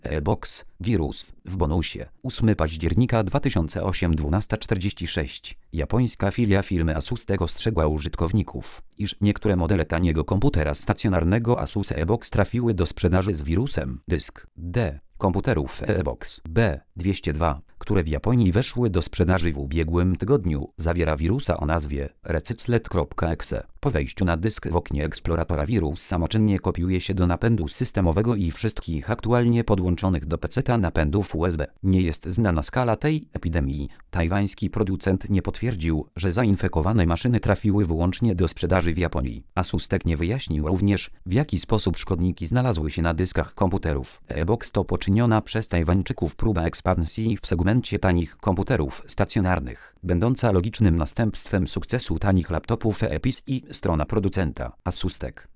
Box, wirus, w bonusie. 8 października 2008 12:46. Japońska filia firmy Asus ostrzegła użytkowników, iż niektóre modele taniego komputera stacjonarnego Asus Box trafiły do sprzedaży z wirusem. Dysk D komputerów Box B202, które w Japonii weszły do sprzedaży w ubiegłym tygodniu, zawiera wirusa o nazwie recyclet.exe. Po wejściu na dysk w oknie eksploratora wirus samoczynnie kopiuje się do napędu systemowego i wszystkich aktualnie podłączonych do PC-ta napędów USB. Nie jest znana skala tej epidemii. Tajwański producent nie potwierdził, że zainfekowane maszyny trafiły wyłącznie do sprzedaży w Japonii. Asus nie wyjaśnił również, w jaki sposób szkodniki znalazły się na dyskach komputerów. Box to poczyniona przez Tajwańczyków próba ekspansji w segmencie tanich komputerów stacjonarnych, będąca logicznym następstwem sukcesu tanich laptopów EPIS i strona producenta Asus.